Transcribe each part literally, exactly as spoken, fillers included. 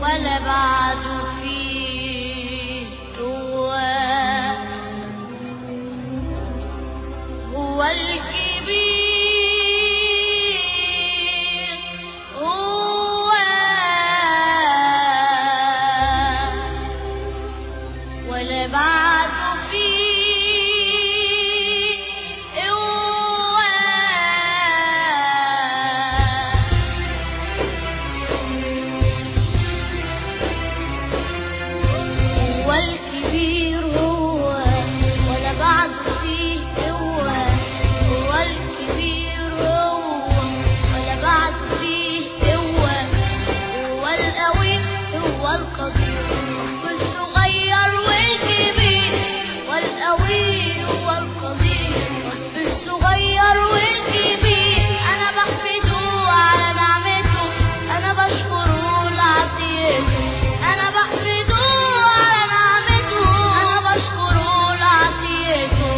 ولا بعده فيه هو هو الكبير هو ولا بعده فيه هو هو الكبير هو ولا بعده فيه هو هو الكبير هو ولا بعده فيه هو هو القوي هو القدير الصغير والكبير والقوي هو القدير الصغير والكبير انا بحمده على نعمته انا بشكره لعطيته انا بحمده على نعمته انا بشكره لعطيته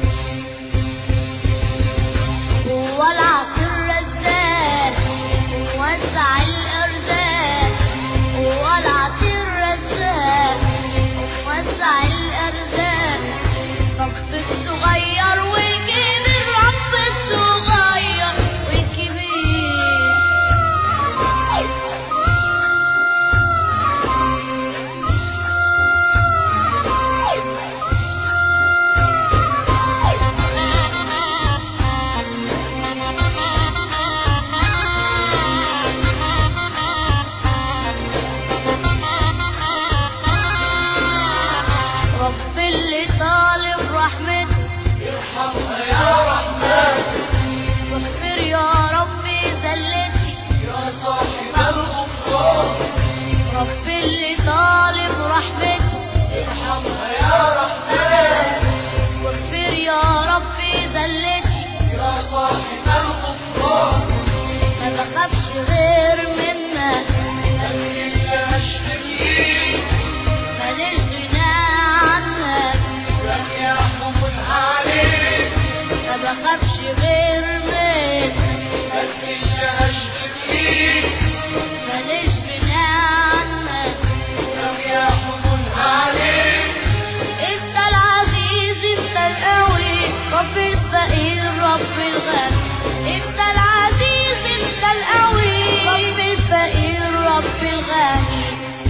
هو العطي الرزاق موزع الارزاق هو العطي الرزاق موزع الارزاق رب الصغير والكبير رب الصغير والكبير رب اللي طالب رحمته ارحمنا يا رحمن واغفر يا ربي ذلتي يا صاحب الغفران رب اللي طالب رحمته ارحمنا يا رحمن واغفر يا ربي ذلتي يا صاحب الغفران ما بخافش غير منك اللي أشفيك ماليش غنى عنك لم يحكم عليك ما بخافش غير منك اللي أشفيك ماليش غنى عنك لم يحكم عليك انت العزيز انت القوي رب الفقير رب الغني انت العزيز انت القوي رب الفقير رب الغني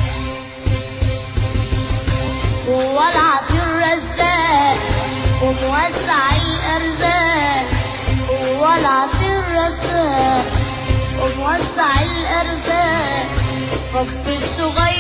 هو العطي الرزاق وموزع الارزاق هو العطي الرزاق وموزع الارزاق رب الصغير